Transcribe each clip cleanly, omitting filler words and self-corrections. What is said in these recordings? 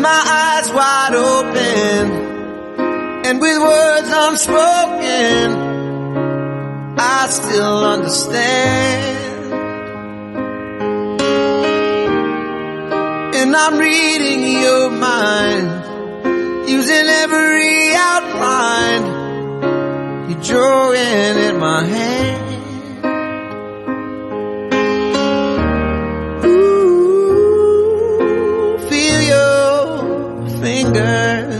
my eyes wide open, and with words unspoken, I still understand. And I'm reading your mind, using every outline you're drawing in my hand. Ooh, feel your fingers.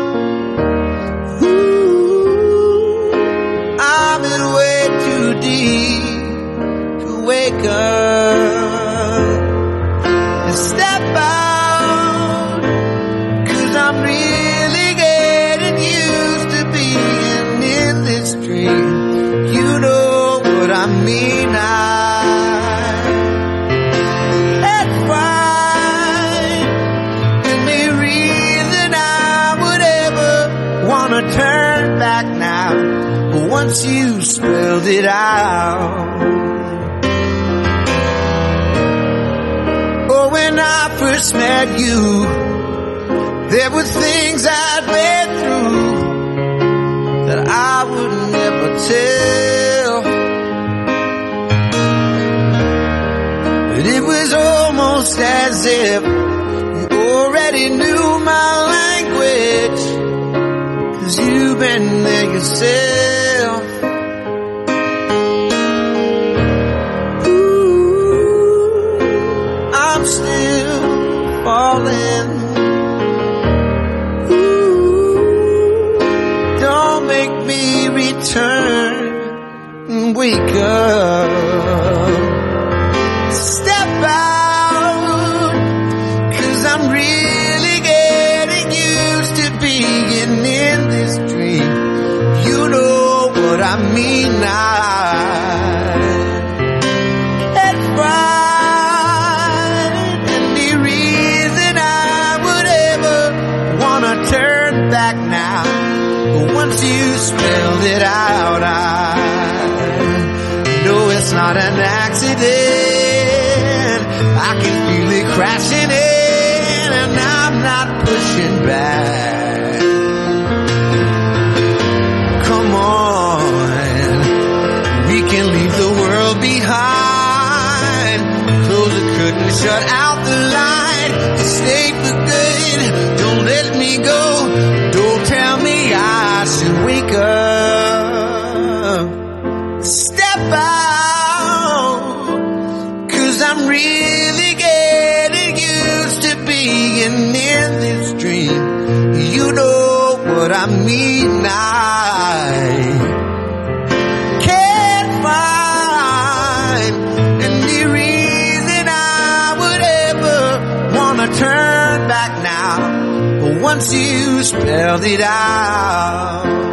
Ooh, I'm in way too deep to wake up and step out, 'cause I'm really getting used to being in this dream. You know what I mean. That's right. Any reason I would ever wanna turn back now, but once you spelled it out. Oh, when I first met you, there were things I'd been through that I would never tell. But it was almost as if you already knew my language, 'cause you've been there yourself. Ooh, I'm still falling. Return and wake up. Step out, 'cause I'm really getting used to being in this dream. You know what I mean. That's right. Any reason I would ever wanna turn back now, but once you spelled it out, I know it's not an accident. I can feel it crashing in, and I'm not pushing back. Come on, we can leave the world behind. Close the curtain, shut out the light. Stay for good, don't let me go. Don't tell me I should wake up. Step out, 'cause I'm really getting used to being in this dream. You know what I mean. I can't find any reason I would ever wanna turn back now, but once you spelled it out.